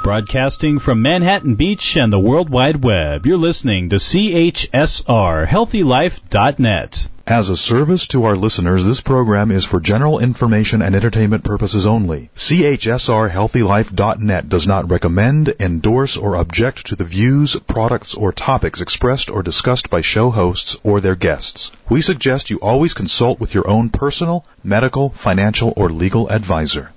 Broadcasting from Manhattan Beach and the World Wide Web, you're listening to CHSR HealthyLife.net. As a service to our listeners, this program is for general information and entertainment purposes only. CHSR HealthyLife.net does not recommend, endorse, or object to the views, products, or topics expressed or discussed by show hosts or their guests. We suggest you always consult with your own personal, medical, financial, or legal advisor.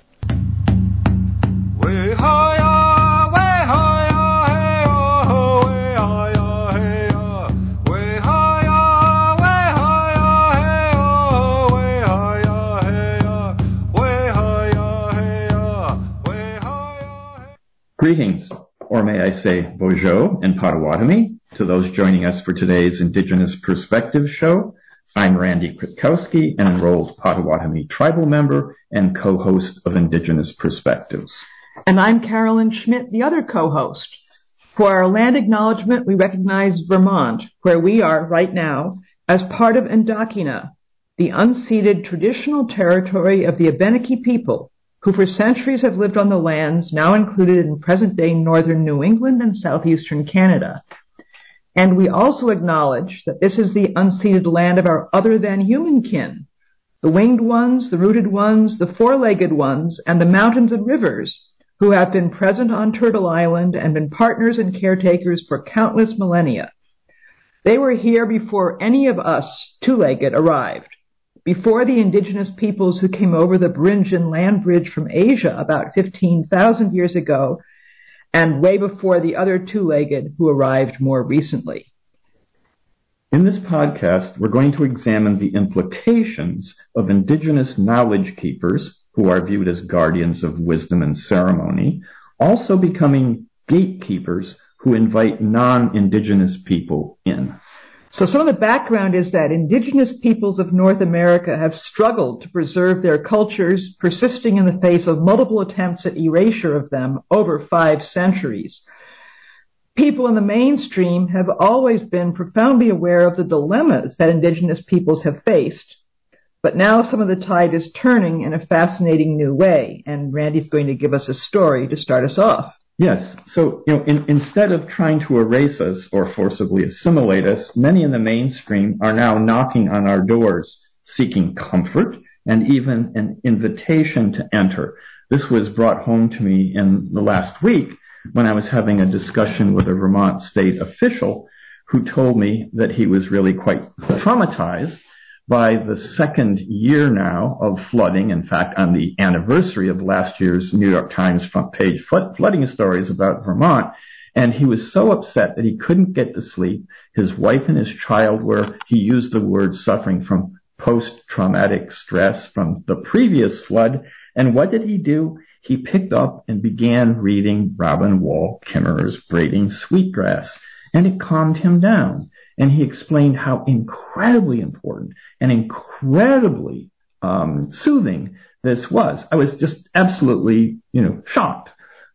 Greetings, or may I say bonjour in Potawatomi, to those joining us for today's Indigenous Perspectives show. I'm Randy Kritkowski, an enrolled Potawatomi tribal member and co-host of Indigenous Perspectives. And I'm Carolyn Schmidt, the other co-host. For our land acknowledgement, we recognize Vermont, where we are right now, as part of Endakina, the unceded traditional territory of the Abenaki people, who for centuries have lived on the lands now included in present-day northern New England and southeastern Canada. And we also acknowledge that this is the unceded land of our other-than-human kin, the winged ones, the rooted ones, the four-legged ones, and the mountains and rivers, who have been present on Turtle Island and been partners and caretakers for countless millennia. They were here before any of us, two-legged, arrived. Before the indigenous peoples who came over the Beringian land bridge from Asia about 15,000 years ago, and way before the other two-legged who arrived more recently. In this podcast, we're going to examine the implications of indigenous knowledge keepers, who are viewed as guardians of wisdom and ceremony, also becoming gatekeepers who invite non-indigenous people in. So some of the background is that indigenous peoples of North America have struggled to preserve their cultures, persisting in the face of multiple attempts at erasure of them over 5 centuries. People in the mainstream have always been profoundly aware of the dilemmas that indigenous peoples have faced, but now some of the tide is turning in a fascinating new way, and Randy's going to give us a story to start us off. Yes. So, instead of trying to erase us or forcibly assimilate us, many in the mainstream are now knocking on our doors, seeking comfort and even an invitation to enter. This was brought home to me in the last week when I was having a discussion with a Vermont state official who told me that he was really quite traumatized by the second year now of flooding. In fact, on the anniversary of last year's New York Times front page flooding stories about Vermont. And he was so upset that he couldn't get to sleep. His wife and his child were, he used the word, suffering from post-traumatic stress from the previous flood. And what did he do? He picked up and began reading Robin Wall Kimmerer's Braiding Sweetgrass, and it calmed him down. And he explained how incredibly important and incredibly soothing this was. I was just absolutely, shocked.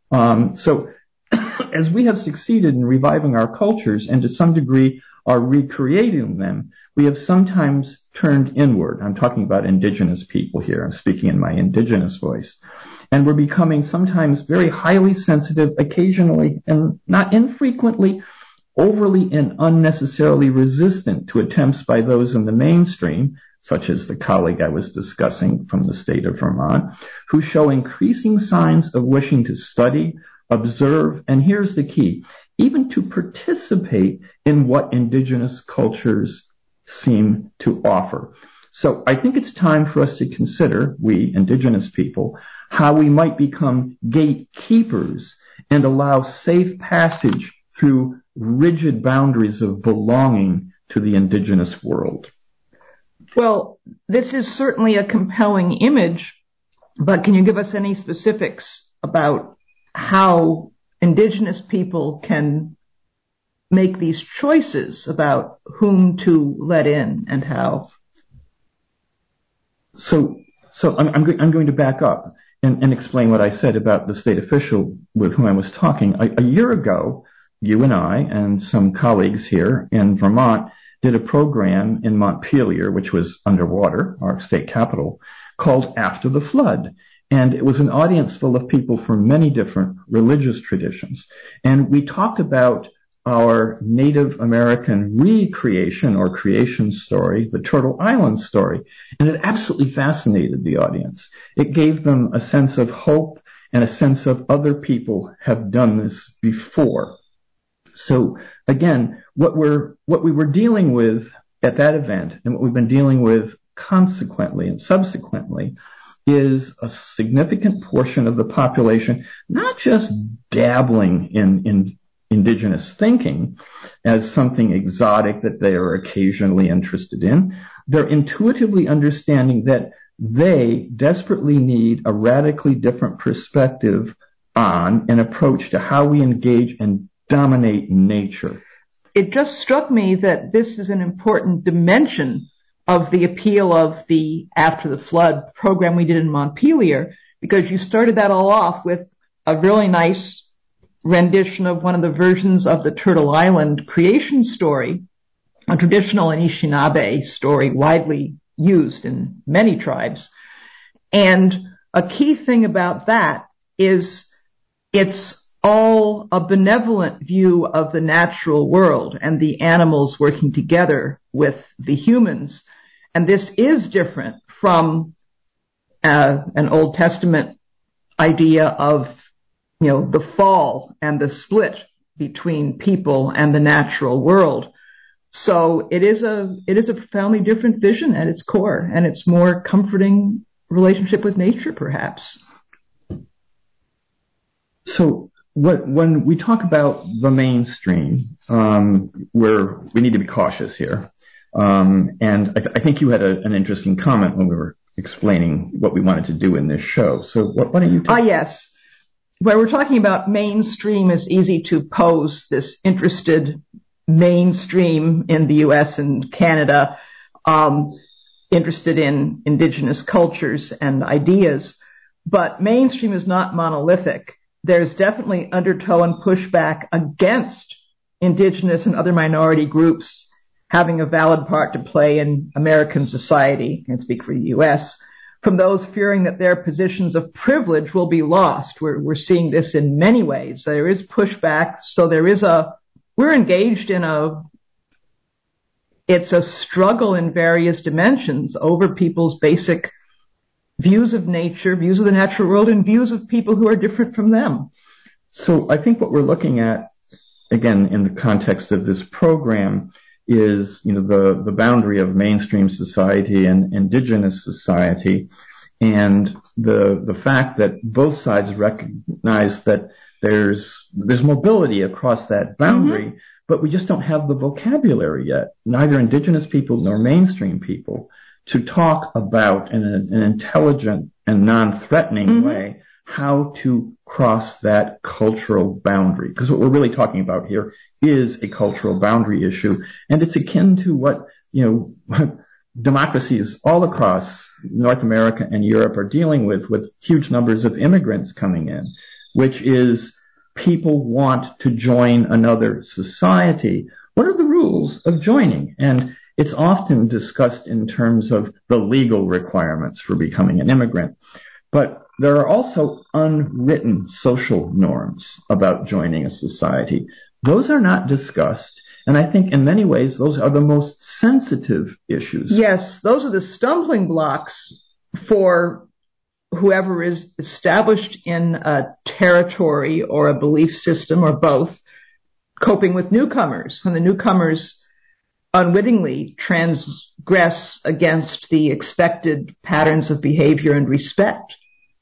So as we have succeeded in reviving our cultures and to some degree are recreating them, we have sometimes turned inward. I'm talking about indigenous people here. I'm speaking in my indigenous voice. And we're becoming sometimes very highly sensitive, occasionally and not infrequently, overly and unnecessarily resistant to attempts by those in the mainstream, such as the colleague I was discussing from the state of Vermont, who show increasing signs of wishing to study, observe, and here's the key, even to participate in what indigenous cultures seem to offer. So I think it's time for us to consider, we indigenous people, how we might become gatekeepers and allow safe passage through rigid boundaries of belonging to the indigenous world. Well, this is certainly a compelling image, but can you give us any specifics about how indigenous people can make these choices about whom to let in and how? So I'm going to back up and explain what I said about the state official with whom I was talking. A year ago, you and I and some colleagues here in Vermont did a program in Montpelier, which was underwater, our state capital, called After the Flood. And it was an audience full of people from many different religious traditions. And we talked about our Native American recreation or creation story, the Turtle Island story. And it absolutely fascinated the audience. It gave them a sense of hope and a sense of other people have done this before. So again, what we were dealing with at that event and what we've been dealing with consequently and subsequently is a significant portion of the population not just dabbling in indigenous thinking as something exotic that they are occasionally interested in. They're intuitively understanding that they desperately need a radically different perspective on an approach to how we engage and dominate nature. It just struck me that this is an important dimension of the appeal of the After the Flood program we did in Montpelier, because you started that all off with a really nice rendition of one of the versions of the Turtle Island creation story, a traditional Anishinaabe story widely used in many tribes. And a key thing about that is it's all a benevolent view of the natural world and the animals working together with the humans. And this is different from an Old Testament idea of, the fall and the split between people and the natural world. So it is a profoundly different vision at its core, and it's more comforting relationship with nature, perhaps. So when we talk about the mainstream, we need to be cautious here. And I think you had an interesting comment when we were explaining what we wanted to do in this show. So why don't you talk? Yes. When we're talking about mainstream, it's easy to pose this interested mainstream in the U.S. and Canada, interested in indigenous cultures and ideas. But mainstream is not monolithic. There's definitely undertow and pushback against indigenous and other minority groups having a valid part to play in American society, I can speak for the U.S., from those fearing that their positions of privilege will be lost. We're seeing this in many ways. There is pushback, so we're engaged in it's a struggle in various dimensions over people's basic views of nature, views of the natural world, and views of people who are different from them. So I think what we're looking at, again, in the context of this program, is the boundary of mainstream society and indigenous society, and the fact that both sides recognize that there's mobility across that boundary, mm-hmm. but we just don't have the vocabulary yet, neither indigenous people nor mainstream people, to talk about in an intelligent and non-threatening mm-hmm. way how to cross that cultural boundary. Because what we're really talking about here is a cultural boundary issue, and it's akin to what democracies all across North America and Europe are dealing with huge numbers of immigrants coming in, which is people want to join another society. What are the rules of joining? And it's often discussed in terms of the legal requirements for becoming an immigrant. But there are also unwritten social norms about joining a society. Those are not discussed, and I think in many ways those are the most sensitive issues. Yes, those are the stumbling blocks for whoever is established in a territory or a belief system or both, coping with newcomers. When the newcomers unwittingly transgress against the expected patterns of behavior and respect.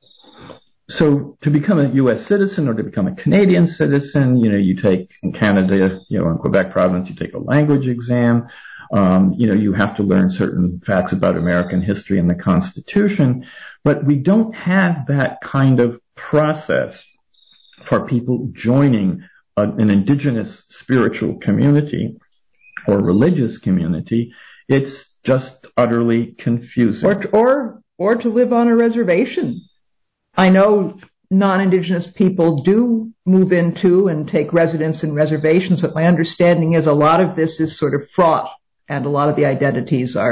So to become a U.S. citizen or to become a Canadian citizen, you take in Canada, in Quebec province, you take a language exam. You have to learn certain facts about American history and the Constitution, but we don't have that kind of process for people joining an indigenous spiritual community or religious community. It's just utterly confusing. Or to live on a reservation. I know non-indigenous people do move into and take residence in reservations, but my understanding is a lot of this is sort of fraught, and a lot of the identities are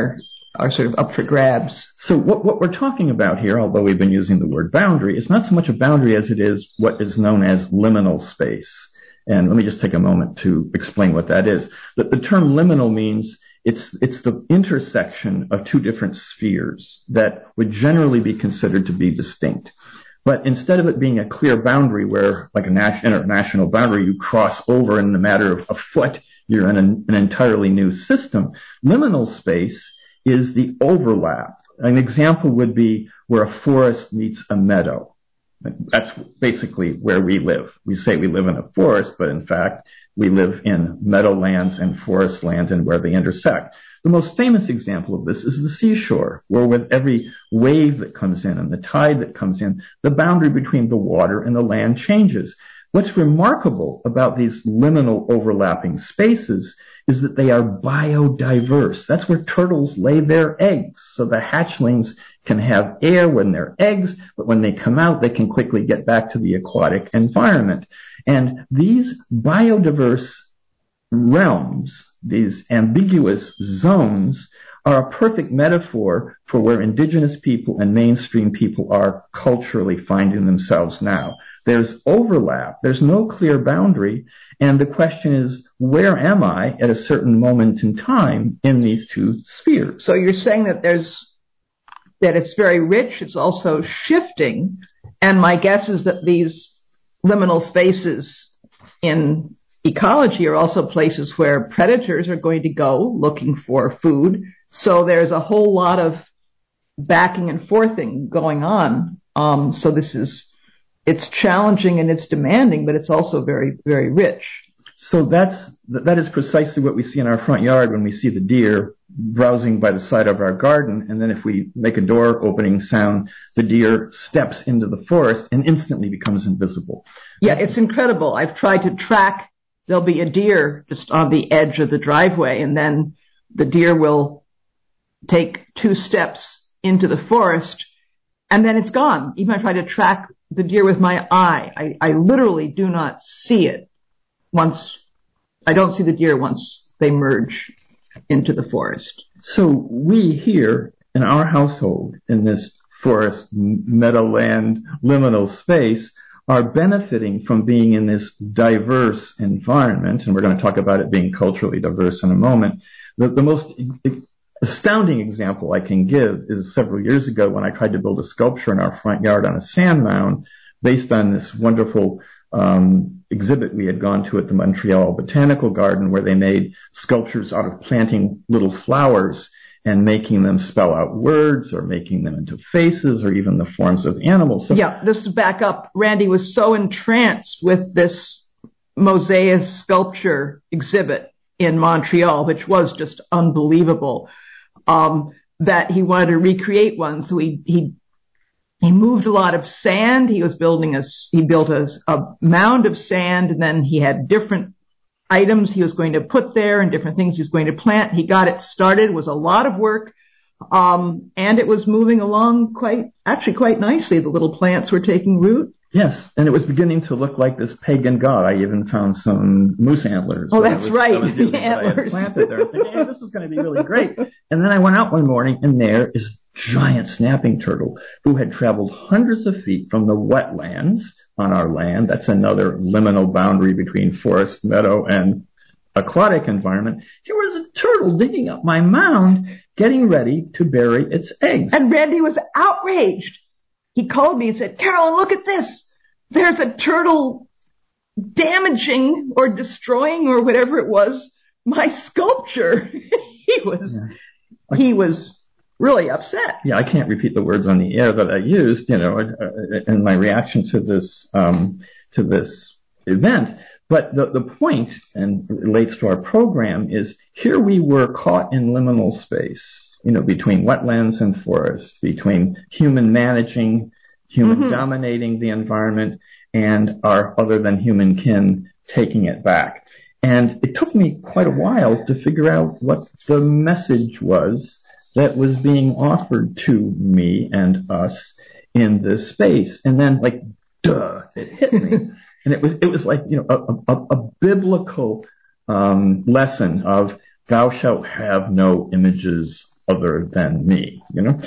are sort of up for grabs. So what we're talking about here, although we've been using the word boundary, is not so much a boundary as it is what is known as liminal space. And let me just take a moment to explain what that is. The term liminal means it's the intersection of two different spheres that would generally be considered to be distinct. But instead of it being a clear boundary where, like an international boundary, you cross over in a matter of a foot, you're in an entirely new system. Liminal space is the overlap. An example would be where a forest meets a meadow. That's basically where we live. We say we live in a forest, but in fact, we live in meadowlands and forest land and where they intersect. The most famous example of this is the seashore, where with every wave that comes in and the tide that comes in, the boundary between the water and the land changes. What's remarkable about these liminal overlapping spaces is that they are biodiverse. That's where turtles lay their eggs. So the hatchlings can have air when they're eggs, but when they come out, they can quickly get back to the aquatic environment. And these biodiverse realms, these ambiguous zones, are a perfect metaphor for where indigenous people and mainstream people are culturally finding themselves now. There's overlap. There's no clear boundary. And the question is, where am I at a certain moment in time in these two spheres? So you're saying that it's very rich. It's also shifting. And my guess is that these liminal spaces in ecology are also places where predators are going to go looking for food. So there's a whole lot of backing and forthing going on. So it's challenging and it's demanding, but it's also very, very rich. So that is precisely what we see in our front yard when we see the deer browsing by the side of our garden. And then if we make a door opening sound, the deer steps into the forest and instantly becomes invisible. Yeah, it's incredible. I've tried to track. There'll be a deer just on the edge of the driveway, and then the deer will take 2 steps into the forest, and then it's gone. Even if I try to track the deer with my eye, I literally do not see it I don't see the deer once they merge into the forest. So we here in our household, in this forest, meadowland, liminal space, are benefiting from being in this diverse environment, and we're going to talk about it being culturally diverse in a moment. The most astounding example I can give is several years ago when I tried to build a sculpture in our front yard on a sand mound based on this wonderful exhibit we had gone to at the Montreal Botanical Garden, where they made sculptures out of planting little flowers and making them spell out words or making them into faces or even the forms of animals. So, yeah, just to back up, Randy was so entranced with this mosaic sculpture exhibit in Montreal, which was just unbelievable, that he wanted to recreate one. So he moved a lot of sand. He built a mound of sand, and then he had different items he was going to put there and different things he was going to plant. He got it started. It was a lot of work. And it was moving along quite nicely. The little plants were taking root. Yes, and it was beginning to look like this pagan god. I even found some moose antlers. Oh, that's right. The antlers. I had planted there. I said, hey, this is going to be really great. And then I went out one morning, and there is a giant snapping turtle who had traveled hundreds of feet from the wetlands on our land. That's another liminal boundary between forest, meadow, and aquatic environment. Here was a turtle digging up my mound, getting ready to bury its eggs. And Randy was outraged. He called me and said, Carolyn, look at this. There's a turtle damaging or destroying or whatever it was my sculpture. He was really upset. Yeah, I can't repeat the words on the air that I used, in my reaction to this event. But the point, and it relates to our program, is here we were caught in liminal space, between wetlands and forests, between human managing, human dominating the environment, and our other than human kin taking it back. And it took me quite a while to figure out what the message was that was being offered to me and us in this space. And then, it hit me. And it was like, a biblical lesson of thou shalt have no images other than me,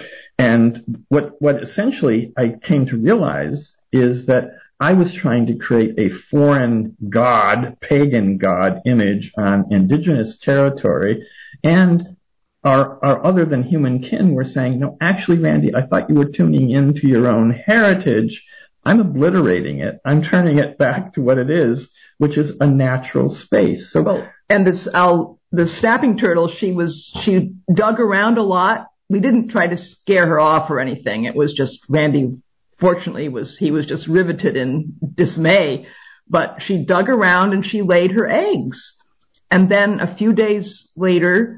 And what essentially I came to realize is that I was trying to create a foreign god, pagan god image on indigenous territory, and our other than human kin were saying, no, actually, Randy, I thought you were tuning into your own heritage. I'm obliterating it. I'm turning it back to what it is, which is a natural space. And the snapping turtle, she dug around a lot. We didn't try to scare her off or anything. It was just Randy, fortunately, he was just riveted in dismay. But she dug around and she laid her eggs. And then a few days later,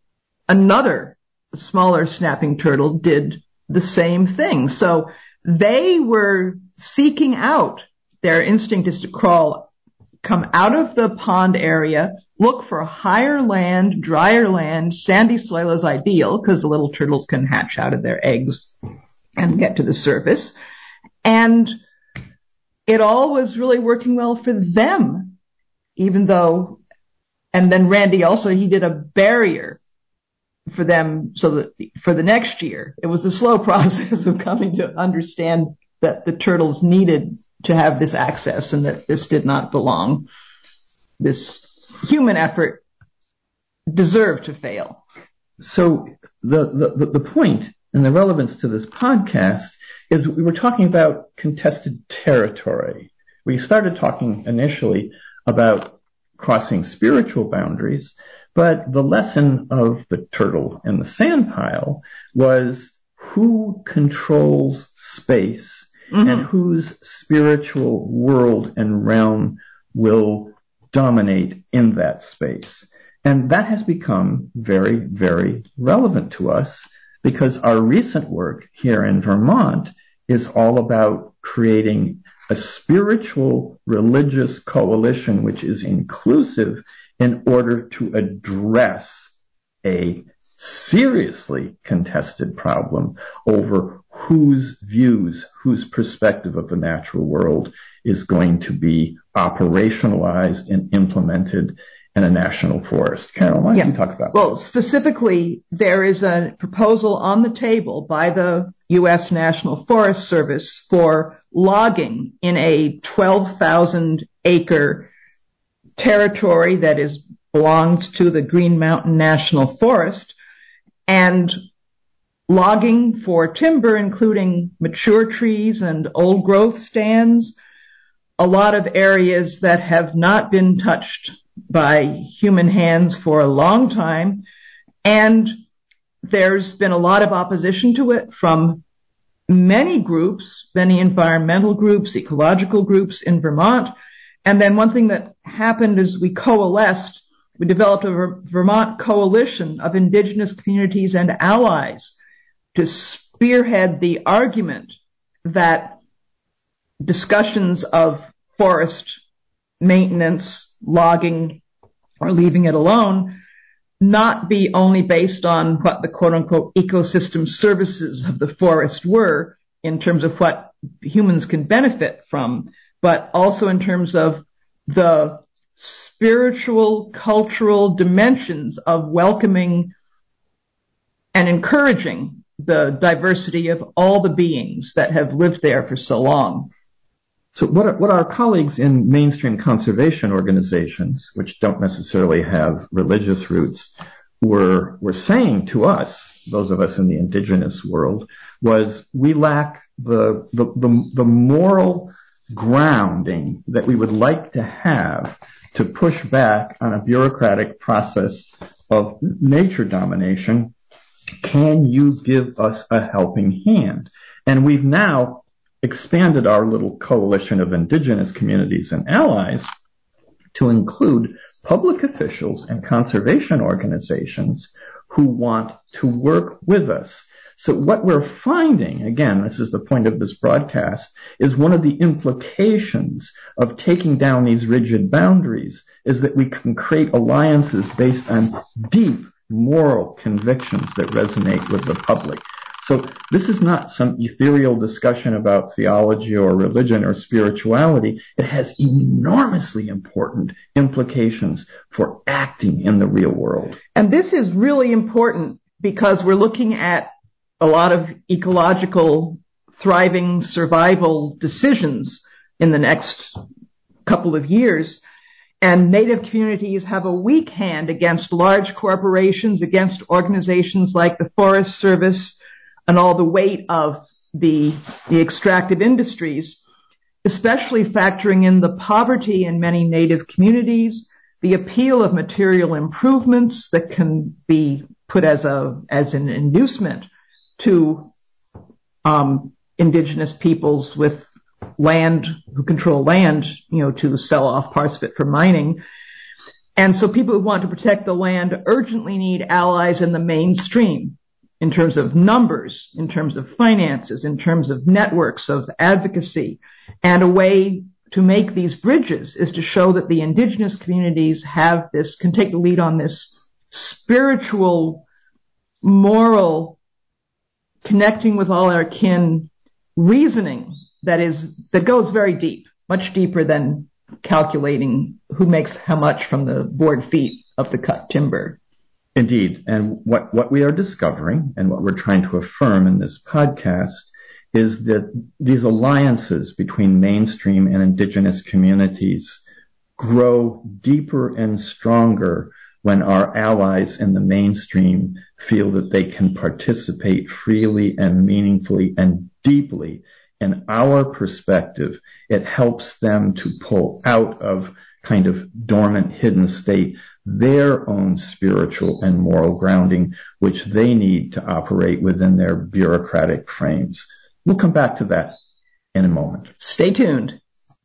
another smaller snapping turtle did the same thing. So they were seeking out, their instinct is to come out of the pond area, look for higher land, drier land. Sandy soil is ideal because the little turtles can hatch out of their eggs and get to the surface. And it all was really working well for them, even though, and then Randy also, he did a barrier for them so that for the next year, it was a slow process of coming to understand that the turtles needed to have this access and that this did not belong. This human effort deserved to fail. So the point and the relevance to this podcast is we were talking about contested territory. We started talking initially about crossing spiritual boundaries, but the lesson of the turtle and the sand pile was who controls space and whose spiritual world and realm will dominate in that space. And that has become very, very relevant to us because our recent work here in Vermont is all about creating a spiritual religious coalition which is inclusive in order to address a seriously contested problem over whose views, whose perspective of the natural world is going to be operationalized and implemented in a national forest. Carol, why don't you talk about that? Well, specifically, there is a proposal on the table by the U.S. National Forest Service for logging in a 12,000 acre territory that belongs to the Green Mountain National Forest, and logging for timber, including mature trees and old growth stands, a lot of areas that have not been touched by human hands for a long time. And there's been a lot of opposition to it from many groups, many environmental groups, ecological groups in Vermont. And then one thing that happened is we coalesced. We developed a Vermont coalition of indigenous communities and allies to spearhead the argument that discussions of forest maintenance, logging, or leaving it alone not be only based on what the quote-unquote ecosystem services of the forest were in terms of what humans can benefit from, but also in terms of the spiritual, cultural dimensions of welcoming and encouraging the diversity of all the beings that have lived there for so long. So what our colleagues in mainstream conservation organizations, which don't necessarily have religious roots, were saying to us, those of us in the indigenous world, was we lack the moral grounding that we would like to have to push back on a bureaucratic process of nature domination. Can you give us a helping hand? And we've now expanded our little coalition of indigenous communities and allies to include public officials and conservation organizations who want to work with us. So what we're finding, again, this is the point of this broadcast, is one of the implications of taking down these rigid boundaries is that we can create alliances based on deep moral convictions that resonate with the public. So this is not some ethereal discussion about theology or religion or spirituality. It has enormously important implications for acting in the real world. And this is really important because we're looking at a lot of ecological thriving survival decisions in the next couple of years. And Native communities have a weak hand against large corporations, against organizations like the Forest Service and all the weight of the extractive industries, especially factoring in the poverty in many Native communities, the appeal of material improvements that can be put as an inducement to indigenous peoples with land, who control land, to sell off parts of it for mining. And so people who want to protect the land urgently need allies in the mainstream in terms of numbers, in terms of finances, in terms of networks of advocacy. And a way to make these bridges is to show that the indigenous communities can take the lead on this spiritual, moral, connecting with all our kin reasoning that goes very deep, much deeper than calculating who makes how much from the board feet of the cut timber. Indeed. And what we are discovering and what we're trying to affirm in this podcast is that these alliances between mainstream and indigenous communities grow deeper and stronger when our allies in the mainstream feel that they can participate freely and meaningfully and deeply in our perspective. It helps them to pull out of kind of dormant, hidden state their own spiritual and moral grounding, which they need to operate within their bureaucratic frames. We'll come back to that in a moment. Stay tuned.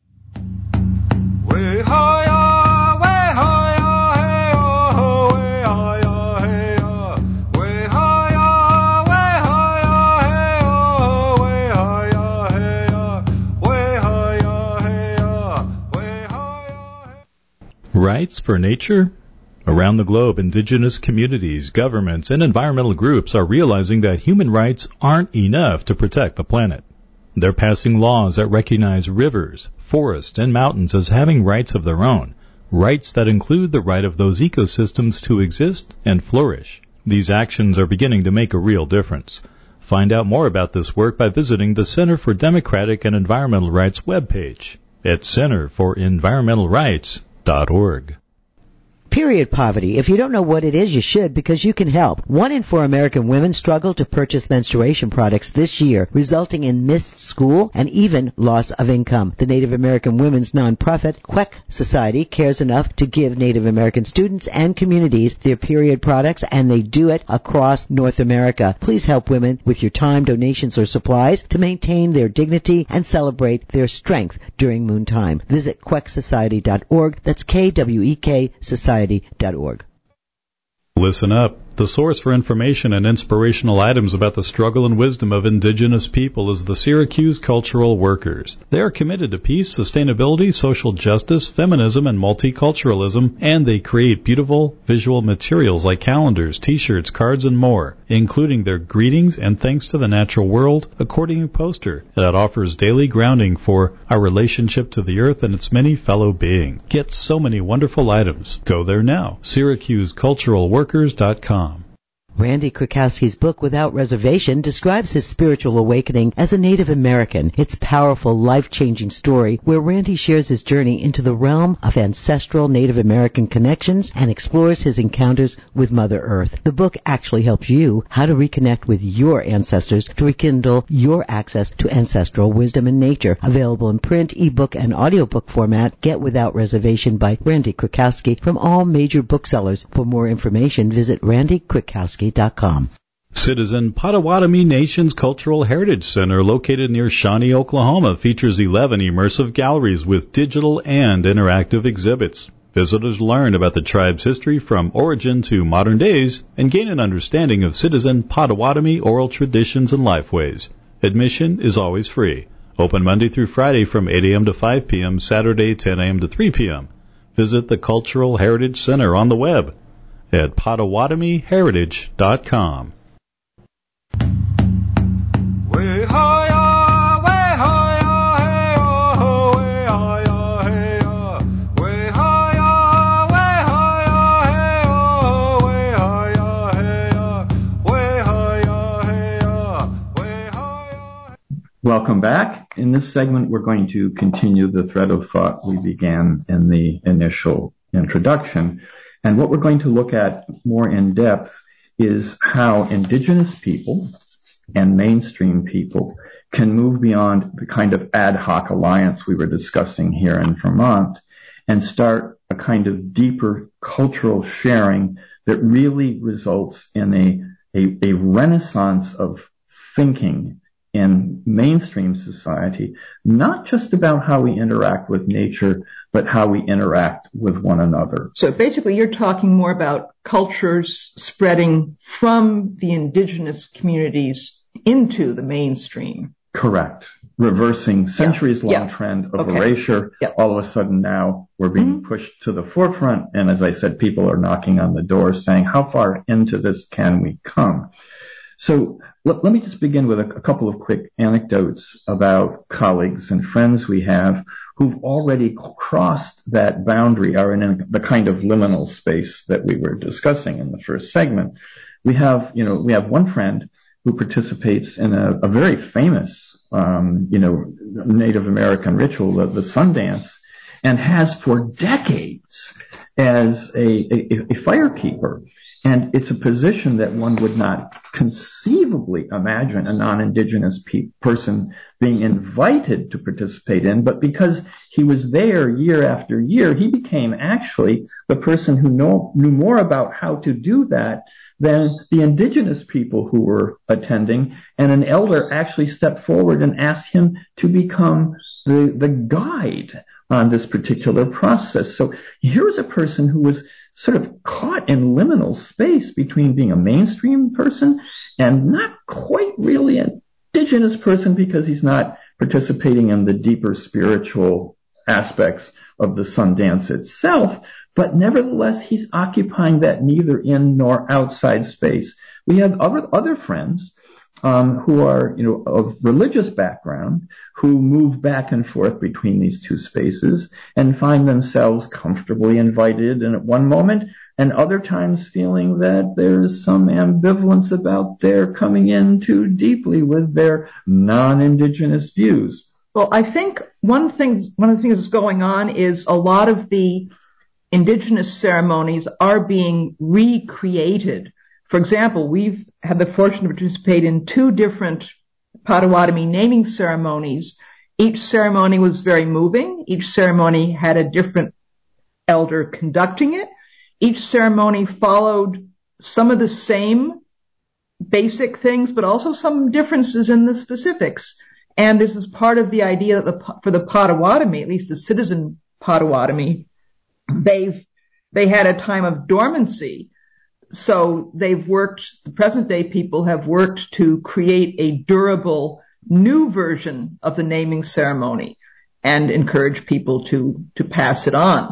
Rights for nature? Around the globe, indigenous communities, governments, and environmental groups are realizing that human rights aren't enough to protect the planet. They're passing laws that recognize rivers, forests, and mountains as having rights of their own, rights that include the right of those ecosystems to exist and flourish. These actions are beginning to make a real difference. Find out more about this work by visiting the Center for Democratic and Environmental Rights webpage at centerforenvironmentalrights.org. Period poverty. If you don't know what it is, you should, because you can help. 1 in 4 American women struggle to purchase menstruation products this year, resulting in missed school and even loss of income. The Native American women's nonprofit, Queck Society, cares enough to give Native American students and communities their period products, and they do it across North America. Please help women with your time, donations, or supplies to maintain their dignity and celebrate their strength during moon time. Visit quecksociety.org. That's KWEK Society.org. Listen up. The source for information and inspirational items about the struggle and wisdom of indigenous people is the Syracuse Cultural Workers. They are committed to peace, sustainability, social justice, feminism, and multiculturalism, and they create beautiful visual materials like calendars, t-shirts, cards, and more, including their Greetings and Thanks to the Natural World accordion poster that offers daily grounding for our relationship to the earth and its many fellow beings. Get so many wonderful items. Go there now. SyracuseCulturalWorkers.com. Randy Krakowski's book, Without Reservation, describes his spiritual awakening as a Native American. It's a powerful, life-changing story where Randy shares his journey into the realm of ancestral Native American connections and explores his encounters with Mother Earth. The book actually helps you how to reconnect with your ancestors to rekindle your access to ancestral wisdom and nature. Available in print, ebook, and audiobook format, Get Without Reservation by Randy Krakowski from all major booksellers. For more information, visit randykrakowski.com. Citizen Potawatomi Nation's Cultural Heritage Center, located near Shawnee, Oklahoma, features 11 immersive galleries with digital and interactive exhibits. Visitors learn about the tribe's history from origin to modern days and gain an understanding of Citizen Potawatomi oral traditions and lifeways. Admission is always free. Open Monday through Friday from 8 a.m. to 5 p.m., Saturday 10 a.m. to 3 p.m. Visit the Cultural Heritage Center on the web at PotawatomiHeritage.com. Welcome back. In this segment, we're going to continue the thread of thought we began in the initial introduction. And what we're going to look at more in depth is how indigenous people and mainstream people can move beyond the kind of ad hoc alliance we were discussing here in Vermont and start a kind of deeper cultural sharing that really results in a renaissance of thinking in mainstream society, not just about how we interact with nature, but how we interact with one another. So basically you're talking more about cultures spreading from the indigenous communities into the mainstream. Correct. Reversing centuries-long trend of erasure. All of a sudden now we're being pushed to the forefront. And as I said, people are knocking on the door saying, how far into this can we come? So let me just begin with a couple of quick anecdotes about colleagues and friends we have who've already crossed that boundary, are in the kind of liminal space that we were discussing in the first segment. We have one friend who participates in a very famous, Native American ritual, the Sundance, and has for decades as a firekeeper. And it's a position that one would not conceivably imagine a non-Indigenous person being invited to participate in. But because he was there year after year, he became actually the person who knew more about how to do that than the Indigenous people who were attending. And an elder actually stepped forward and asked him to become the guide on this particular process. So here's a person who was sort of caught in liminal space between being a mainstream person and not quite really an Indigenous person, because he's not participating in the deeper spiritual aspects of the Sundance itself, but nevertheless he's occupying that neither in nor outside space. We have other friends who are, of religious background, who move back and forth between these two spaces and find themselves comfortably invited in at one moment, and other times feeling that there's some ambivalence about their coming in too deeply with their non-Indigenous views. Well, I think one of the things that's going on is a lot of the Indigenous ceremonies are being recreated. For example, we've had the fortune to participate in 2 different Potawatomi naming ceremonies. Each ceremony was very moving. Each ceremony had a different elder conducting it. Each ceremony followed some of the same basic things, but also some differences in the specifics. And this is part of the idea that for the Potawatomi, at least the citizen Potawatomi, they had a time of dormancy. So the present day people have worked to create a durable new version of the naming ceremony and encourage people to pass it on.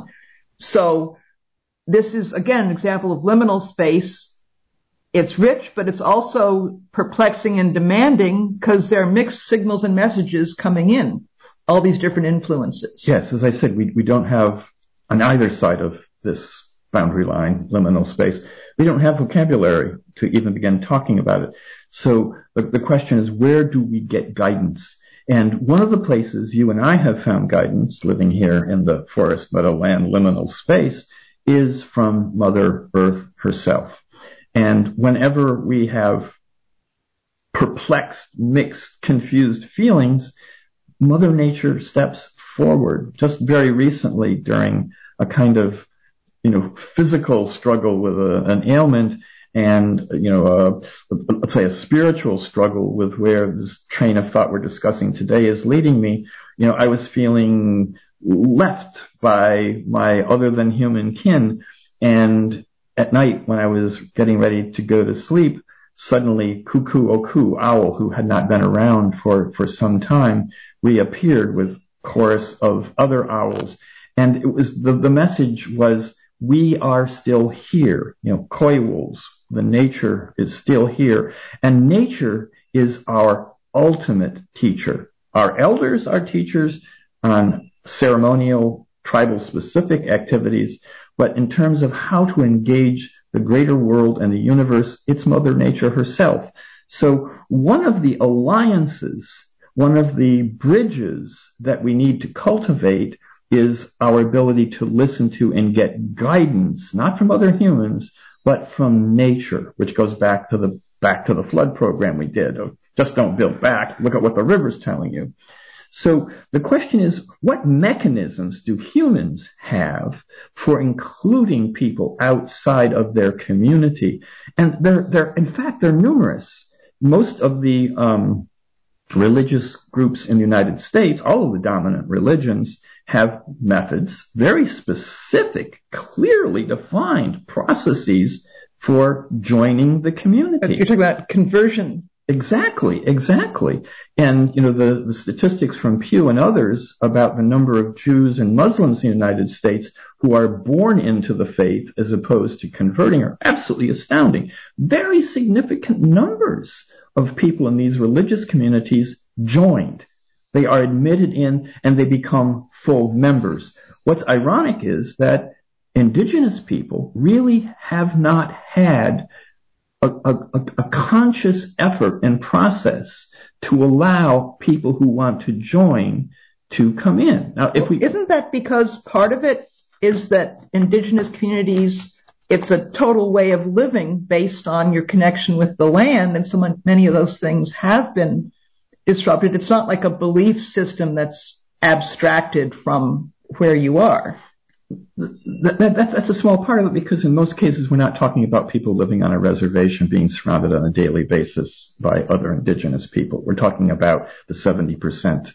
So this is, again, an example of liminal space. It's rich, but it's also perplexing and demanding because there are mixed signals and messages coming in, all these different influences. Yes, as I said, we don't have on either side of this boundary line, liminal space, we don't have vocabulary to even begin talking about it. So the question is, where do we get guidance? And one of the places you and I have found guidance living here in the forest meadowland liminal space is from Mother Earth herself. And whenever we have perplexed, mixed, confused feelings, Mother Nature steps forward. Just very recently, during a kind of physical struggle with an ailment and, let's say a spiritual struggle with where this train of thought we're discussing today is leading me, I was feeling left by my other than human kin. And at night when I was getting ready to go to sleep, suddenly Cuckoo Oku, owl, who had not been around for some time, reappeared with chorus of other owls. And it was the message was, we are still here. Koi wolves, the nature is still here. And nature is our ultimate teacher. Our elders are teachers on ceremonial, tribal specific activities, but in terms of how to engage the greater world and the universe, it's Mother Nature herself. So one of the alliances one of the bridges that we need to cultivate is our ability to listen to and get guidance, not from other humans, but from nature, which goes back to the flood program we did. Just don't build back. Look at what the river's telling you. So the question is, what mechanisms do humans have for including people outside of their community? And in fact, they're numerous. Most of the religious groups in the United States, all of the dominant religions, have methods, very specific, clearly defined processes for joining the community. You're talking about conversion. Exactly. And, the statistics from Pew and others about the number of Jews and Muslims in the United States who are born into the faith as opposed to converting are absolutely astounding. Very significant numbers of people in these religious communities joined. They are admitted in and they become full members. What's ironic is that indigenous people really have not had a conscious effort and process to allow people who want to join to come in. Now, isn't that because part of it is that indigenous communities, it's a total way of living based on your connection with the land, and so many of those things have been disrupted. It's not like a belief system that's abstracted from where you are. That's a small part of it, because in most cases we're not talking about people living on a reservation being surrounded on a daily basis by other indigenous people. We're talking about the 70%,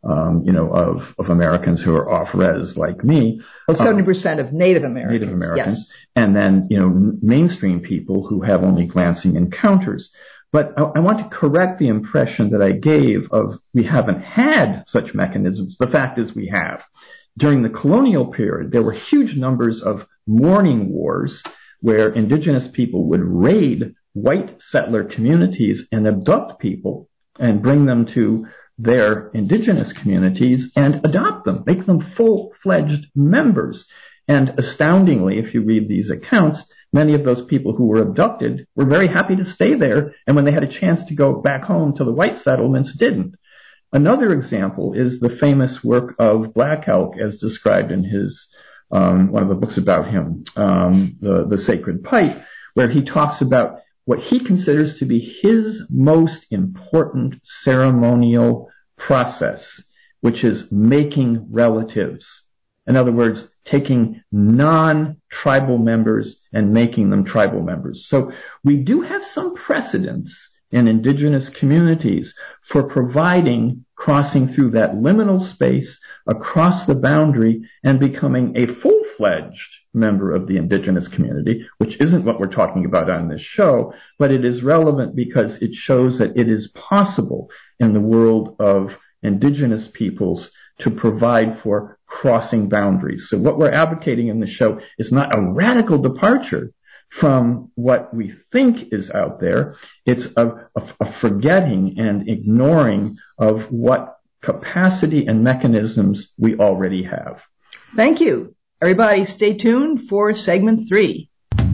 of Americans who are off-res like me. 70% of Native Americans. Yes. And then, mainstream people who have only glancing encounters. But I want to correct the impression that I gave of we haven't had such mechanisms. The fact is we have. During the colonial period, there were huge numbers of mourning wars where indigenous people would raid white settler communities and abduct people and bring them to their indigenous communities and adopt them, make them full-fledged members. And astoundingly, if you read these accounts, many of those people who were abducted were very happy to stay there, and when they had a chance to go back home to the white settlements, didn't. Another example is the famous work of Black Elk, as described in his one of the books about him, the Sacred Pipe, where he talks about what he considers to be his most important ceremonial process, which is making relatives. In other words, taking non-tribal members and making them tribal members. So we do have some precedents in indigenous communities for providing crossing through that liminal space across the boundary and becoming a full-fledged member of the indigenous community, which isn't what we're talking about on this show, but it is relevant because it shows that it is possible in the world of indigenous peoples to provide for crossing boundaries. So what we're advocating in the show is not a radical departure from what we think is out there. It's a forgetting and ignoring of what capacity and mechanisms we already have. Thank you. Everybody stay tuned for segment 3.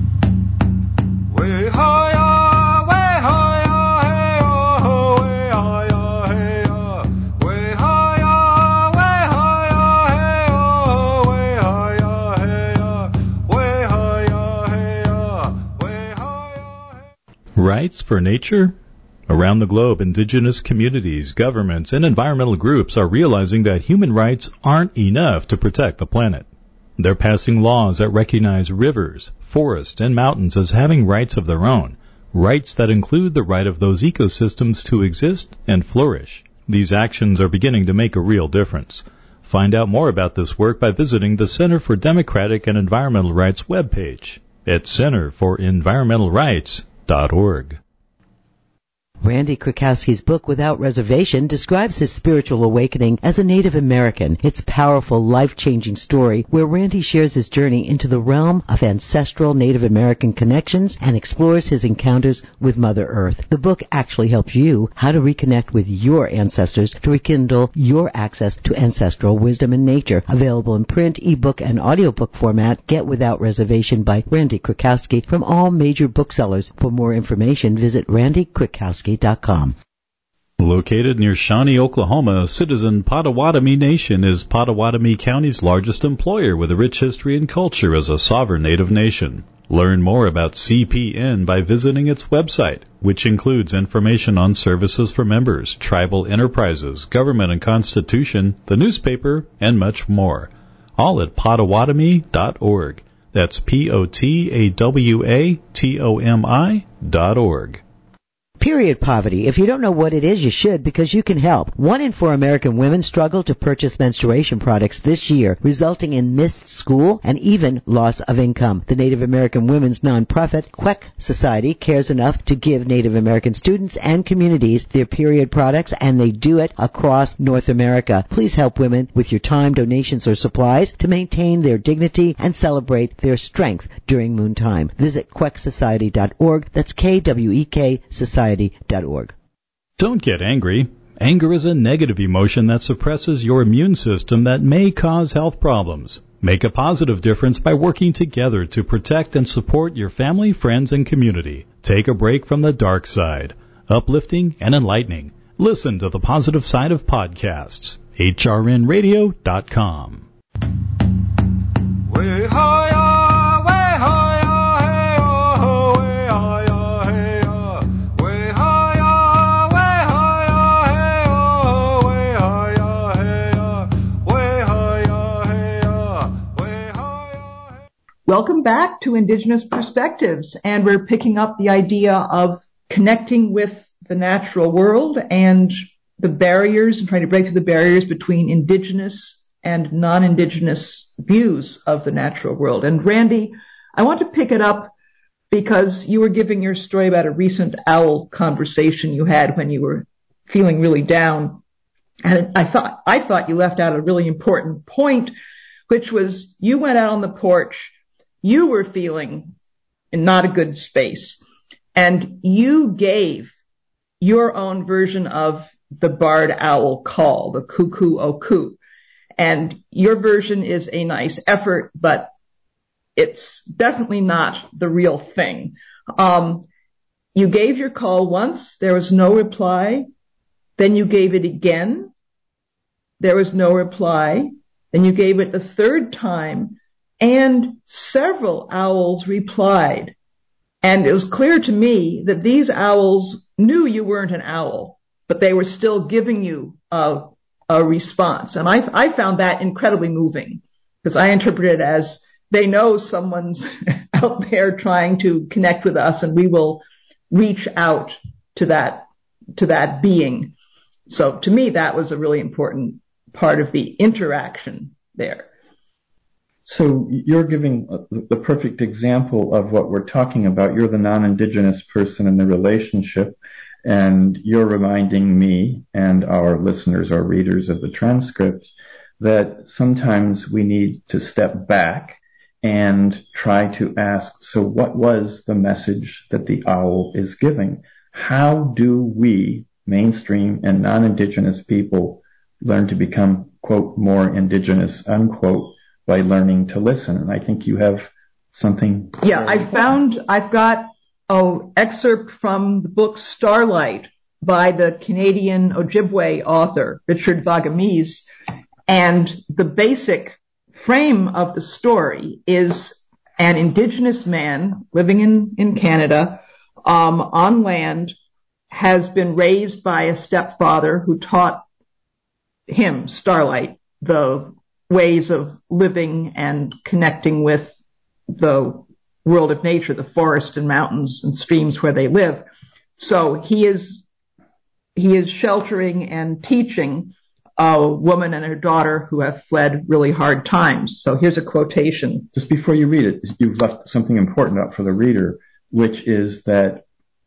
Rights for nature? Around the globe, indigenous communities, governments, and environmental groups are realizing that human rights aren't enough to protect the planet. They're passing laws that recognize rivers, forests, and mountains as having rights of their own, rights that include the right of those ecosystems to exist and flourish. These actions are beginning to make a real difference. Find out more about this work by visiting the Center for Democratic and Environmental Rights webpage at centerforenvironmentalrights.org. Randy Krakowski's book, Without Reservation, describes his spiritual awakening as a Native American. It's a powerful, life-changing story where Randy shares his journey into the realm of ancestral Native American connections and explores his encounters with Mother Earth. The book actually helps you how to reconnect with your ancestors to rekindle your access to ancestral wisdom and nature. Available in print, ebook, and audiobook format. Get Without Reservation by Randy Krakowski from all major booksellers. For more information, visit randykrakowski.com. Located near Shawnee, Oklahoma, Citizen Potawatomi Nation is Potawatomi County's largest employer with a rich history and culture as a sovereign Native nation. Learn more about CPN by visiting its website, which includes information on services for members, tribal enterprises, government and constitution, the newspaper, and much more. All at Potawatomi.org. That's Potawatomi.org. Period poverty. If you don't know what it is, you should, because you can help. 1 in 4 American women struggle to purchase menstruation products this year, resulting in missed school and even loss of income. The Native American women's nonprofit, Queck Society, cares enough to give Native American students and communities their period products, and they do it across North America. Please help women with your time, donations, or supplies to maintain their dignity and celebrate their strength during moon time. Visit quecksociety.org. That's Kwek Society.org. Don't get angry. Anger is a negative emotion that suppresses your immune system that may cause health problems. Make a positive difference by working together to protect and support your family, friends, and community. Take a break from the dark side. Uplifting and enlightening. Listen to the positive side of podcasts. hrnradio.com. Welcome back to Indigenous Perspectives, and we're picking up the idea of connecting with the natural world and the barriers and trying to break through the barriers between Indigenous and non-Indigenous views of the natural world. And Randy, I want to pick it up because you were giving your story about a recent owl conversation you had when you were feeling really down. And I thought you left out a really important point, which was you went out on the porch. You were feeling in not a good space, and you gave your own version of the barred owl call, the cuckoo-o-coo. And your version is a nice effort, but it's definitely not the real thing. You gave your call once, there was no reply. Then you gave it again. There was no reply. Then you gave it the third time, and several owls replied. And it was clear to me that these owls knew you weren't an owl, but they were still giving you a response. And I found that incredibly moving, because I interpret it as they know someone's out there trying to connect with us, and we will reach out to that being. So to me, that was a really important part of the interaction there. So you're giving the perfect example of what we're talking about. You're the non-Indigenous person in the relationship, and you're reminding me and our listeners, our readers of the transcript, that sometimes we need to step back and try to ask, so what was the message that the owl is giving? How do we, mainstream and non-Indigenous people, learn to become, quote, more Indigenous, unquote, by learning to listen? And I think you have something. Yeah, I've got an excerpt from the book Starlight by the Canadian Ojibwe author, Richard Wagamese. And the basic frame of the story is an Indigenous man living in Canada, on land, has been raised by a stepfather who taught him, Starlight, the ways of living and connecting with the world of nature, the forest and mountains and streams where they live. So he is sheltering and teaching a woman and her daughter who have fled really hard times. So here's a quotation. Just before you read it, you've left something important out for the reader, which is that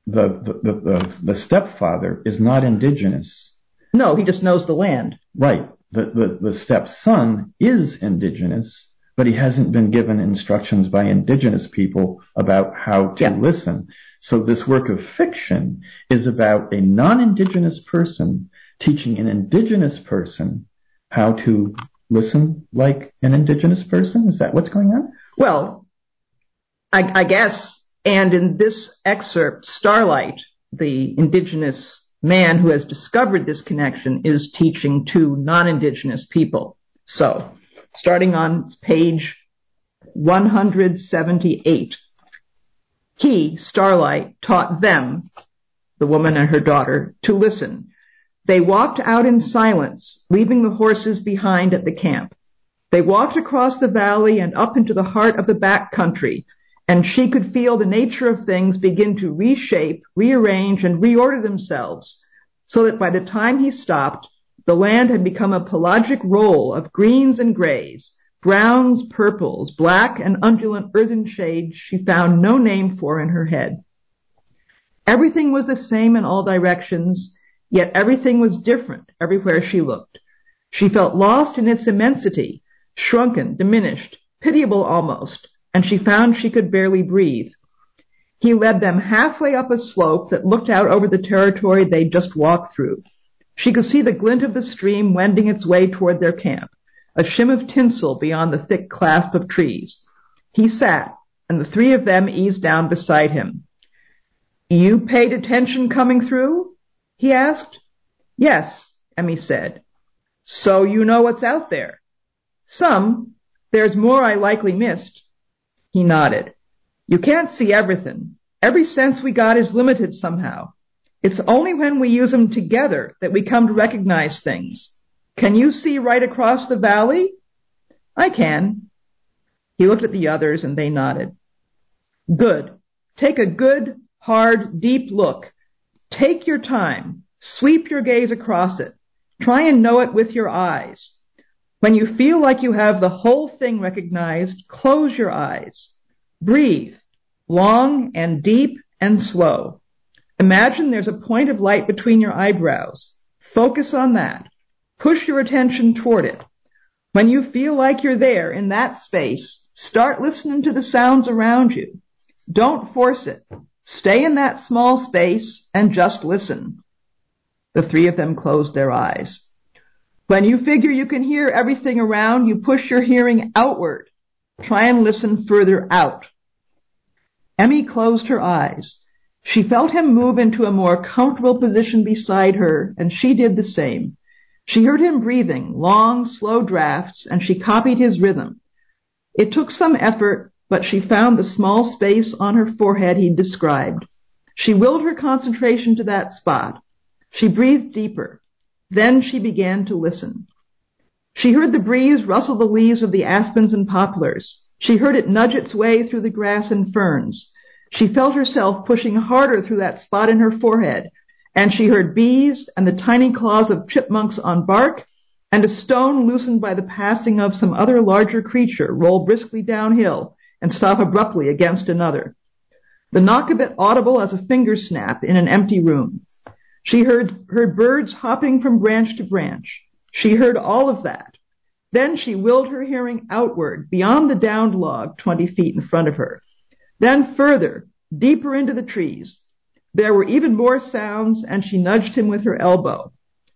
the stepfather is not Indigenous. No, he just knows the land. Right. The stepson is Indigenous, but he hasn't been given instructions by Indigenous people about how to listen. So this work of fiction is about a non-Indigenous person teaching an Indigenous person how to listen like an Indigenous person. Is that what's going on? Well, I guess. And in this excerpt, Starlight, the Indigenous Man who has discovered this connection is teaching to non-Indigenous people. So, starting on page 178, he, Starlight, taught them, the woman and her daughter, to listen. They walked out in silence, leaving the horses behind at the camp. They walked across the valley and up into the heart of the back country, and she could feel the nature of things begin to reshape, rearrange, and reorder themselves, so that by the time he stopped, the land had become a pelagic roll of greens and grays, browns, purples, black and undulant earthen shades she found no name for in her head. Everything was the same in all directions, yet everything was different everywhere she looked. She felt lost in its immensity, shrunken, diminished, pitiable almost, and she found she could barely breathe. He led them halfway up a slope that looked out over the territory they'd just walked through. She could see the glint of the stream wending its way toward their camp, a shim of tinsel beyond the thick clasp of trees. He sat, and the three of them eased down beside him. "You paid attention coming through?" he asked. "Yes," Emmy said. "So you know what's out there?" "Some. There's more I likely missed." He nodded. "You can't see everything. Every sense we got is limited somehow. It's only when we use them together that we come to recognize things. Can you see right across the valley?" "I can." He looked at the others and they nodded. "Good. Take a good, hard, deep look. Take your time. Sweep your gaze across it. Try and know it with your eyes. When you feel like you have the whole thing recognized, close your eyes. Breathe, long and deep and slow. Imagine there's a point of light between your eyebrows. Focus on that. Push your attention toward it. When you feel like you're there in that space, start listening to the sounds around you. Don't force it. Stay in that small space and just listen." The three of them closed their eyes. "When you figure you can hear everything around, you push your hearing outward. Try and listen further out." Emmy closed her eyes. She felt him move into a more comfortable position beside her, and she did the same. She heard him breathing, long, slow drafts, and she copied his rhythm. It took some effort, but she found the small space on her forehead he'd described. She willed her concentration to that spot. She breathed deeper. Then she began to listen. She heard the breeze rustle the leaves of the aspens and poplars. She heard it nudge its way through the grass and ferns. She felt herself pushing harder through that spot in her forehead, and she heard bees and the tiny claws of chipmunks on bark and a stone loosened by the passing of some other larger creature roll briskly downhill and stop abruptly against another. The knock of it audible as a finger snap in an empty room. She heard birds hopping from branch to branch. She heard all of that. Then she willed her hearing outward, beyond the downed log 20 feet in front of her. Then further, deeper into the trees. There were even more sounds, and she nudged him with her elbow.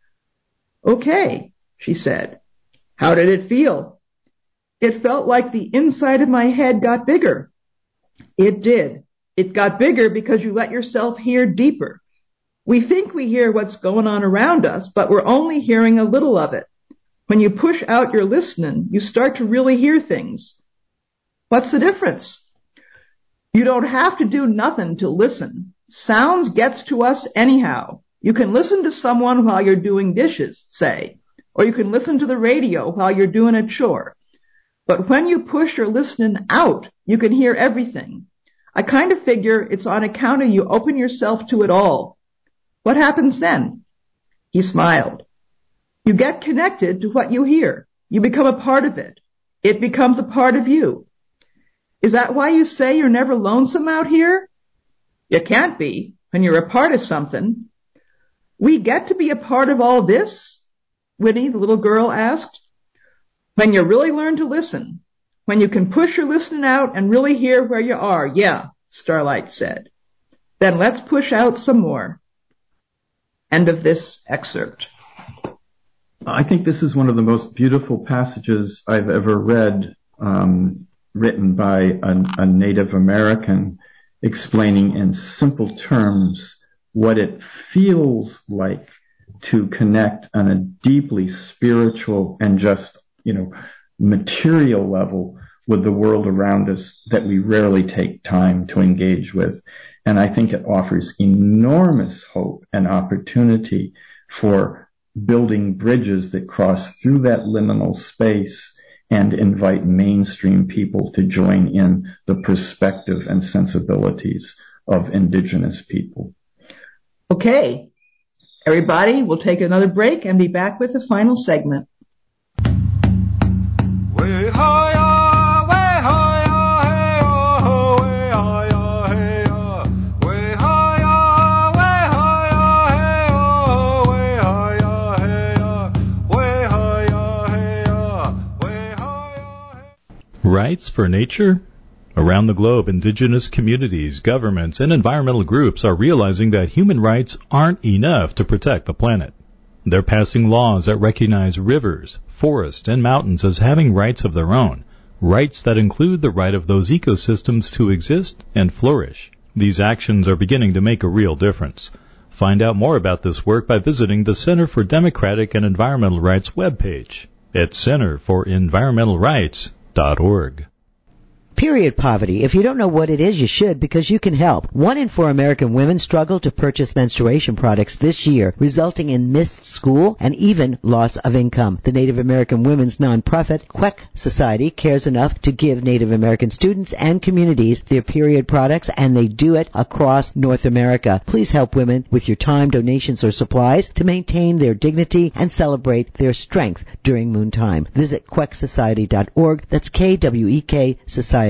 "Okay," she said. "How did it feel?" "It felt like the inside of my head got bigger." "It did. It got bigger because you let yourself hear deeper. We think we hear what's going on around us, but we're only hearing a little of it. When you push out your listening, you start to really hear things." "What's the difference?" "You don't have to do nothing to listen. Sounds gets to us anyhow. You can listen to someone while you're doing dishes, say, or you can listen to the radio while you're doing a chore. But when you push your listening out, you can hear everything. I kind of figure it's on account of you open yourself to it all. What happens then?" He smiled. "You get connected to what you hear. You become a part of it. It becomes a part of you. Is that why you say you're never lonesome out here?" "You can't be when you're a part of something." "We get to be a part of all this?" Winnie, the little girl, asked. "When you really learn to listen. When you can push your listening out and really hear where you are, yeah," Starlight said. "Then let's push out some more." End of this excerpt. I think this is one of the most beautiful passages I've ever read, written by a Native American, explaining in simple terms what it feels like to connect on a deeply spiritual and just, material level with the world around us that we rarely take time to engage with. And I think it offers enormous hope and opportunity for building bridges that cross through that liminal space and invite mainstream people to join in the perspective and sensibilities of indigenous people. Okay, everybody, we'll take another break and be back with the final segment. Rights for nature? Around the globe, indigenous communities, governments, and environmental groups are realizing that human rights aren't enough to protect the planet. They're passing laws that recognize rivers, forests, and mountains as having rights of their own, rights that include the right of those ecosystems to exist and flourish. These actions are beginning to make a real difference. Find out more about this work by visiting the Center for Democratic and Environmental Rights webpage at centerforenvironmentalrights.org. Period poverty. If you don't know what it is, you should, because you can help. 1 in 4 American women struggle to purchase menstruation products this year, resulting in missed school and even loss of income. The Native American women's nonprofit, Queck Society, cares enough to give Native American students and communities their period products, and they do it across North America. Please help women with your time, donations, or supplies to maintain their dignity and celebrate their strength during moon time. Visit quecksociety.org. That's KWEK Society.org.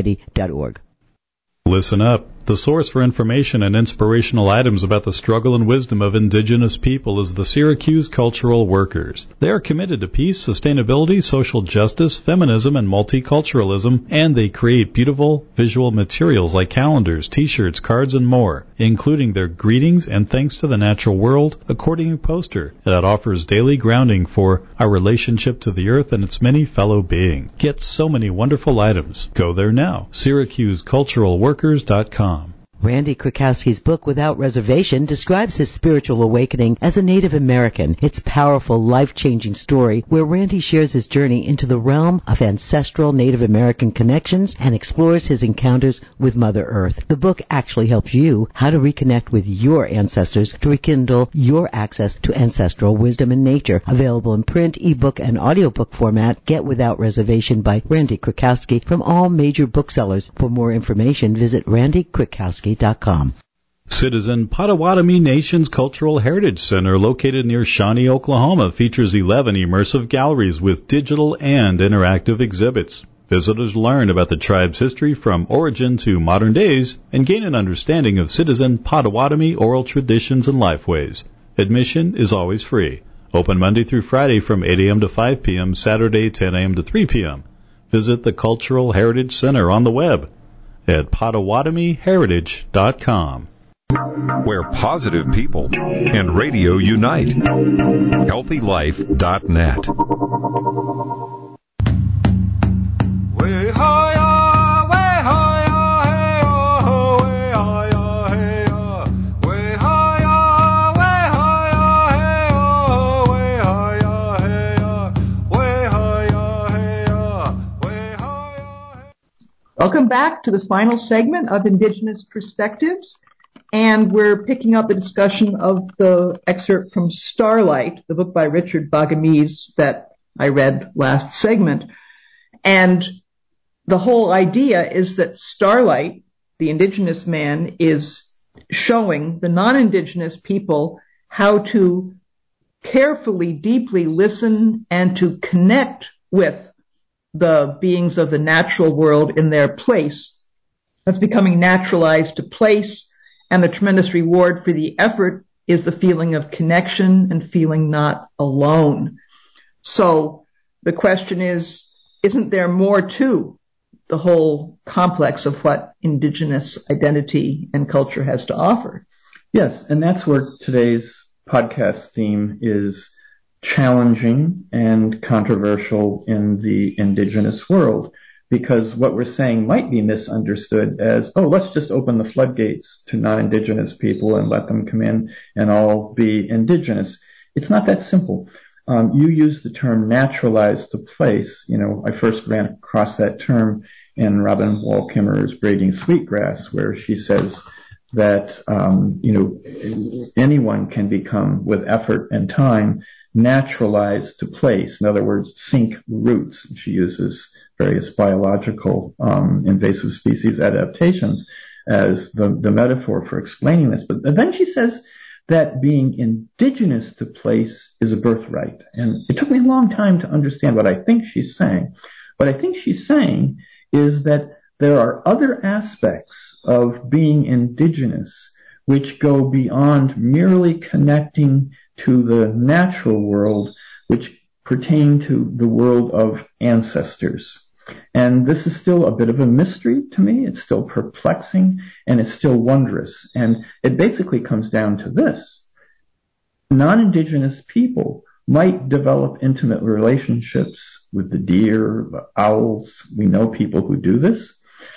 Listen up. The source for information and inspirational items about the struggle and wisdom of indigenous people is the Syracuse Cultural Workers. They are committed to peace, sustainability, social justice, feminism, and multiculturalism, and they create beautiful visual materials like calendars, t-shirts, cards, and more, including their greetings and thanks to the natural world accordion poster that offers daily grounding for our relationship to the earth and its many fellow beings. Get so many wonderful items. Go there now. SyracuseCulturalWorkers.com. Randy Krakowski's book, Without Reservation, describes his spiritual awakening as a Native American. It's a powerful, life-changing story where Randy shares his journey into the realm of ancestral Native American connections and explores his encounters with Mother Earth. The book actually helps you how to reconnect with your ancestors to rekindle your access to ancestral wisdom and nature. Available in print, ebook, and audiobook format. Get Without Reservation by Randy Krakowski from all major booksellers. For more information, visit randykrakowski.com. Citizen Potawatomi Nation's Cultural Heritage Center, located near Shawnee, Oklahoma, features 11 immersive galleries with digital and interactive exhibits. Visitors learn about the tribe's history from origin to modern days and gain an understanding of Citizen Potawatomi oral traditions and lifeways. Admission is always free. Open Monday through Friday from 8 a.m. to 5 p.m., Saturday 10 a.m. to 3 p.m. Visit the Cultural Heritage Center on the web at PotawatomiHeritage.com. Where positive people and radio unite. HealthyLife.net. Welcome back to the final segment of Indigenous Perspectives, and we're picking up the discussion of the excerpt from Starlight, the book by Richard Bagamise that I read last segment. And the whole idea is that Starlight, the Indigenous man, is showing the non-Indigenous people how to carefully, deeply listen and to connect with the beings of the natural world in their place. That's becoming naturalized to place, and the tremendous reward for the effort is the feeling of connection and feeling not alone. So the question is, isn't there more to the whole complex of what Indigenous identity and culture has to offer? Yes, and that's where today's podcast theme is challenging and controversial in the Indigenous world. because what we're saying might be misunderstood as, oh, let's just open the floodgates to non-indigenous people and let them come in and all be indigenous. It's not that simple. You use the term naturalized to place. I first ran across that term in Robin Wall Kimmerer's Braiding Sweetgrass, where she says that, anyone can become, with effort and time, naturalized to place. In other words, sink roots. She uses various biological invasive species adaptations as the metaphor for explaining this. But then she says that being indigenous to place is a birthright. And it took me a long time to understand what I think she's saying. What I think she's saying is that there are other aspects of being indigenous which go beyond merely connecting to the natural world, which pertain to the world of ancestors. And this is still a bit of a mystery to me. It's still perplexing and it's still wondrous. And it basically comes down to this. Non-indigenous people might develop intimate relationships with the deer, the owls. We know people who do this.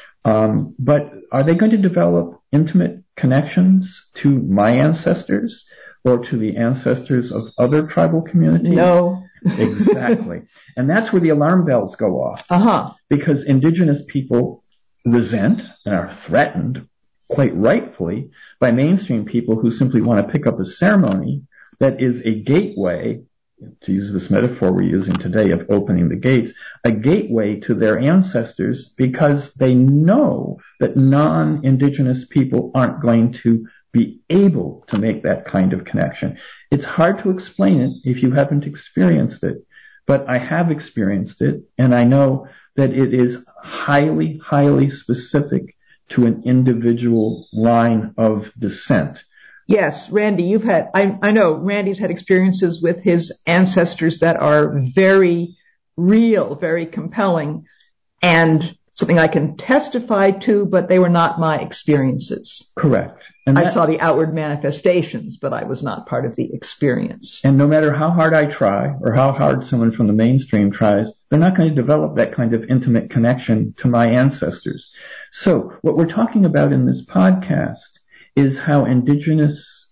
But are they going to develop intimate connections to my ancestors or to the ancestors of other tribal communities? No. Exactly. And that's where the alarm bells go off. Because indigenous people resent and are threatened, quite rightfully, by mainstream people who simply want to pick up a ceremony that is a gateway, to use this metaphor we're using today of opening the gates, a gateway to their ancestors, because they know that non-indigenous people aren't going to be able to make that kind of connection. It's hard to explain it if you haven't experienced it, but I have experienced it, and I know that it is highly, highly specific to an individual line of descent. Yes, Randy, I know Randy's had experiences with his ancestors that are very real, very compelling, and something I can testify to, but they were not my experiences. Correct. And I saw the outward manifestations, but I was not part of the experience. And no matter how hard I try, or how hard someone from the mainstream tries, they're not going to develop that kind of intimate connection to my ancestors. So what we're talking about in this podcast is how indigenous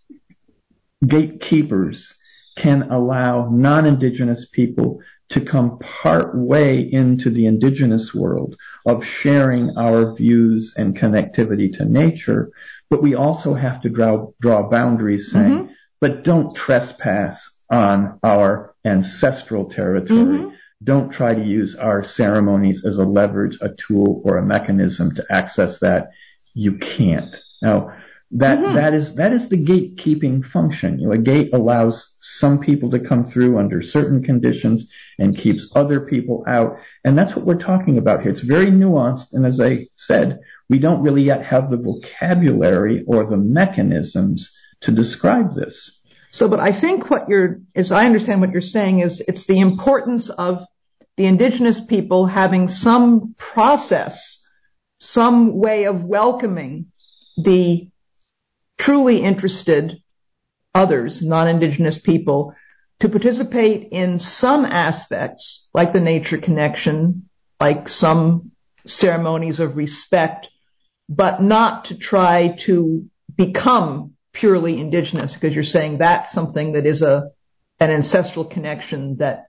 gatekeepers can allow non-indigenous people to come part way into the indigenous world of sharing our views and connectivity to nature. But we also have to draw boundaries saying, but don't trespass on our ancestral territory. Don't try to use our ceremonies as a leverage, a tool, or a mechanism to access that. You can't. Now, that is the gatekeeping function. A gate allows some people to come through under certain conditions and keeps other people out. And that's what we're talking about here. It's very nuanced. And as I said, we don't really yet have the vocabulary or the mechanisms to describe this. So, but I think as I understand what you're saying is it's the importance of the indigenous people having some process, some way of welcoming the truly interested others, non-indigenous people, to participate in some aspects, like the nature connection, like some ceremonies of respect, but not to try to become purely indigenous, because you're saying that's something that is an ancestral connection that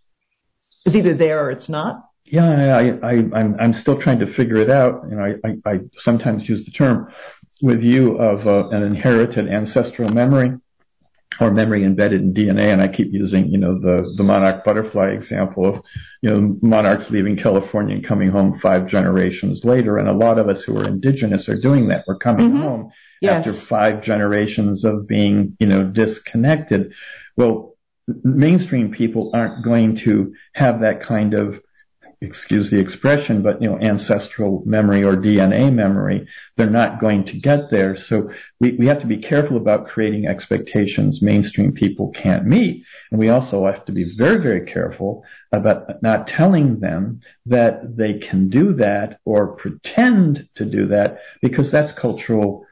is either there or it's not. Yeah, I'm still trying to figure it out. I sometimes use the term with you of an inherited ancestral memory or memory embedded in DNA. And I keep using, the monarch butterfly example of, monarchs leaving California and coming home 5 generations later. And a lot of us who are indigenous are doing that. We're coming home after 5 generations of being, disconnected. Well, mainstream people aren't going to have that kind of, excuse the expression, but, ancestral memory or DNA memory. They're not going to get there. So we have to be careful about creating expectations mainstream people can't meet. And we also have to be very, very careful about not telling them that they can do that or pretend to do that, because that's cultural,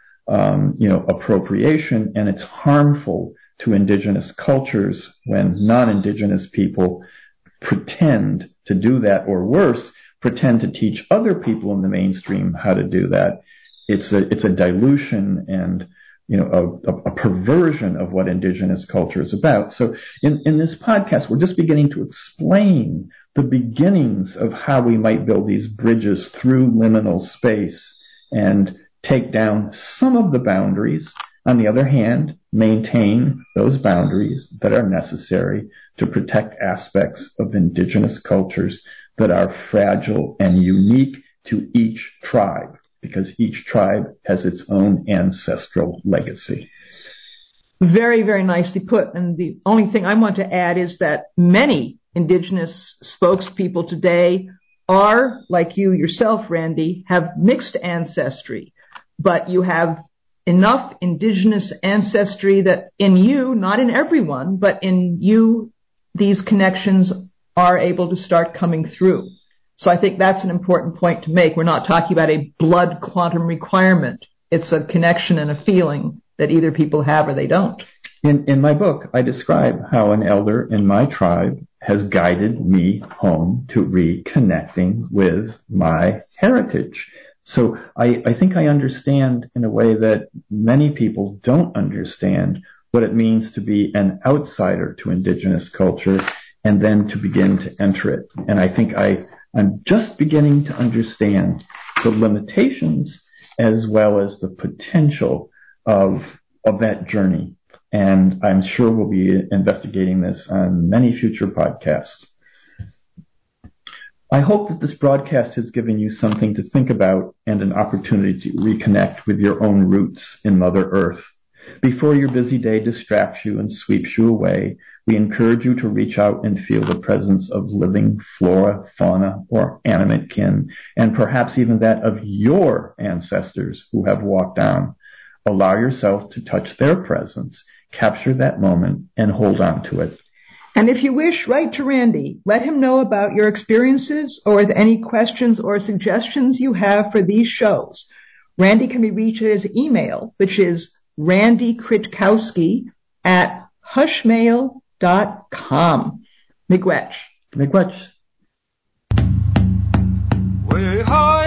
appropriation, and it's harmful to indigenous cultures when non-indigenous people pretend to do that, or worse, pretend to teach other people in the mainstream how to do that, it's a dilution and a perversion of what indigenous culture is about. So in this podcast, we're just beginning to explain the beginnings of how we might build these bridges through liminal space and take down some of the boundaries. On the other hand, maintain those boundaries that are necessary to protect aspects of indigenous cultures that are fragile and unique to each tribe, because each tribe has its own ancestral legacy. Very, very nicely put. And the only thing I want to add is that many indigenous spokespeople today are, like you yourself, Randy, have mixed ancestry, but you have enough indigenous ancestry that in you, not in everyone, but in you, these connections are able to start coming through. So I think that's an important point to make. We're not talking about a blood quantum requirement. It's a connection and a feeling that either people have or they don't. In my book, I describe how an elder in my tribe has guided me home to reconnecting with my heritage. So I think I understand in a way that many people don't understand what it means to be an outsider to indigenous culture and then to begin to enter it. And I think I'm just beginning to understand the limitations as well as the potential of that journey. And I'm sure we'll be investigating this on many future podcasts. I hope that this broadcast has given you something to think about and an opportunity to reconnect with your own roots in Mother Earth. Before your busy day distracts you and sweeps you away, we encourage you to reach out and feel the presence of living flora, fauna, or animate kin, and perhaps even that of your ancestors who have walked on. Allow yourself to touch their presence, capture that moment, and hold on to it. And if you wish, write to Randy. Let him know about your experiences or with any questions or suggestions you have for these shows. Randy can be reached at his email, which is randykritkowski@hushmail.com. Miigwech. Miigwech.